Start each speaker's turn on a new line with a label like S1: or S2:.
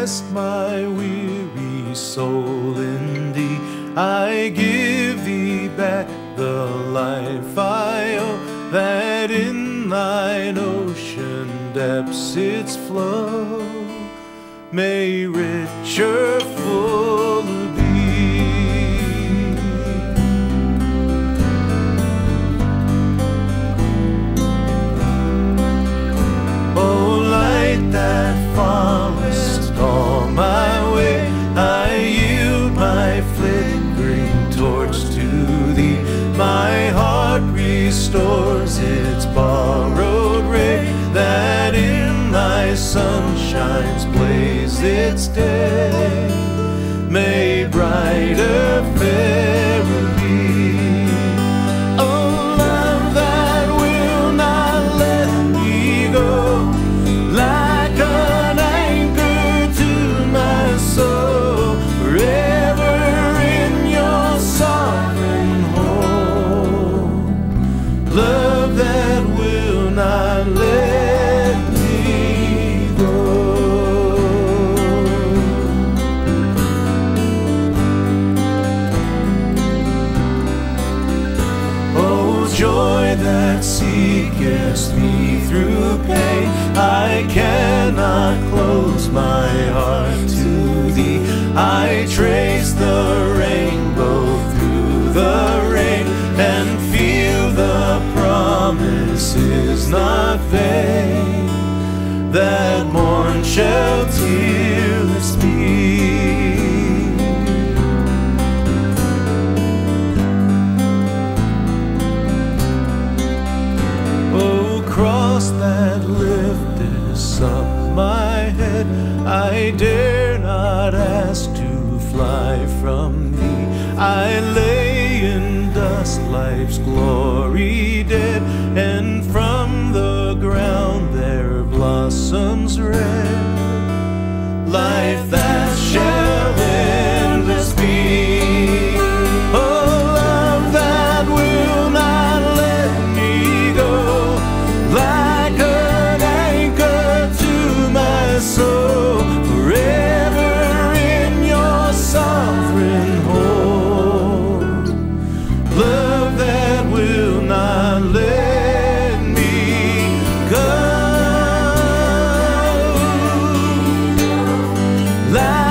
S1: rest my weary soul in thee. I give thee back the life I owe, that in thine ocean depths its flow may richer, fuller be. O light that followest all my way, I yield my flickering torch to thee. My heart restores its borrowed ray, that in thy sunshine's blaze its day may brighter, fairer be. Oh, love that will not let me go, like an anchor to my soul, forever in your sovereign hold. Love that will not let me go. Oh, joy that seekest me through pain, I cannot close my heart to thee. I trace the rainbow through the rain, and feel the promise is not vain, that morn shall tearless be. Oh, cross that liftest up my head, I dare not ask to fly from thee. I lay in dust, life's glory dead, and from the ground there blossoms red life that shall endless be. Oh, love that will not let me go, like an anchor to my soul, forever in your sovereign hold. Love that will not let me go, like